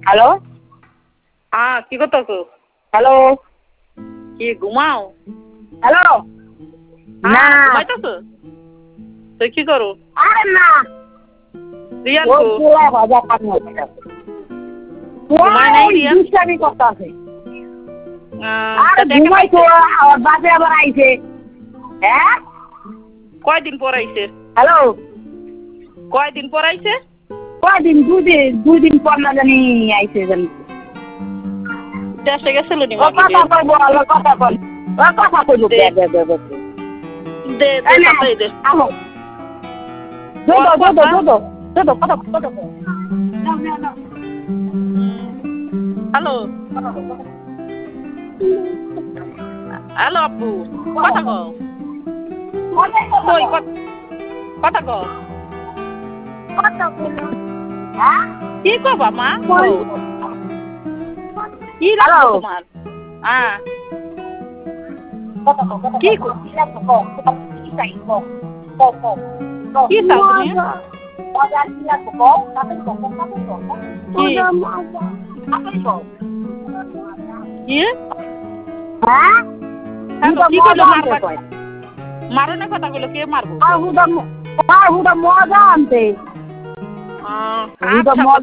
Hello হ্যাঁ কি করতেছো? হ্যালো কি ঘুমাও? হ্যালো না ঘুমাইতেছো? তুই কি করো? আরে না রিয়ান ওই কো? চুলা ভাজা খাবো ঘুমায় নাই রিয়ান? দুষ্টামি করতে আছে আরে তা দেখে ঘুমাইছো পাইছে? আর বাজে আবার আইছে হ্যাঁ কয়দিন পর আইছে? হ্যালো কয়দিন পর আইছে? কয়দিন দুদিন পর না জানি আইছে জানি দেশে গেছিল নি ও মাগি কথা রে? কইবো ও কথা কই ও কথা কইবো দে। দে দে দে দে দে তাই দে। আহো দো কথা হ্যালো হ্যালো আপু কথা কও। কই কথা কও। হ্যাঁ কি কবা মা? কি লাগবে তোমার? হ্যাঁ কি কি চাও তুমি? কি? কি? হ্যালো কি কইলো মারবা? মারনের কথা কইলো কে মারবো? মজা আনতে আচ্ছা